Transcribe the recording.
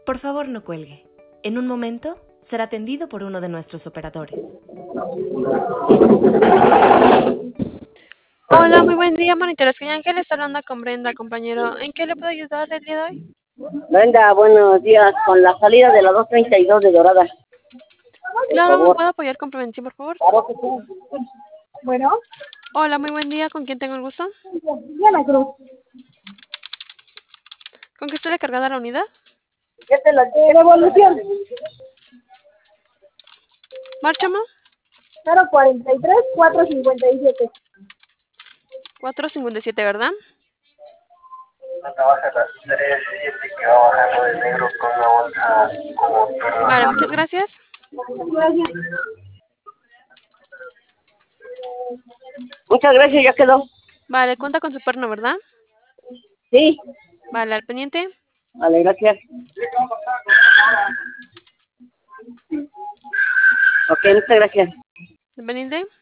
Por favor, no cuelgue. En un momento será atendido por uno de nuestros operadores. Hola, muy buen día, monitores. Soy Ángel, está hablando con Brenda, compañero. ¿En qué le puedo ayudar el día de hoy? Brenda, buenos días. Con la salida de la 232 de Dorada, por Claro, ¿me favor. puedo apoyar con prevención, por favor? Claro que sí. Bueno, Hola, muy buen día. ¿Con quién tengo el gusto? Diana Cruz. ¿Con qué estoy recargada la unidad? Ya te la Revolución. Márchame. 043 457. 457, ¿verdad? Baja las 37 que va bajando de negro con la bolsa como Vale, muchas gracias. Gracias. Muchas gracias, ya quedó. Vale, cuenta con su perno, ¿verdad? Sí. Vale, al pendiente. Vale, gracias. Ok, muchas gracias. Al pendiente.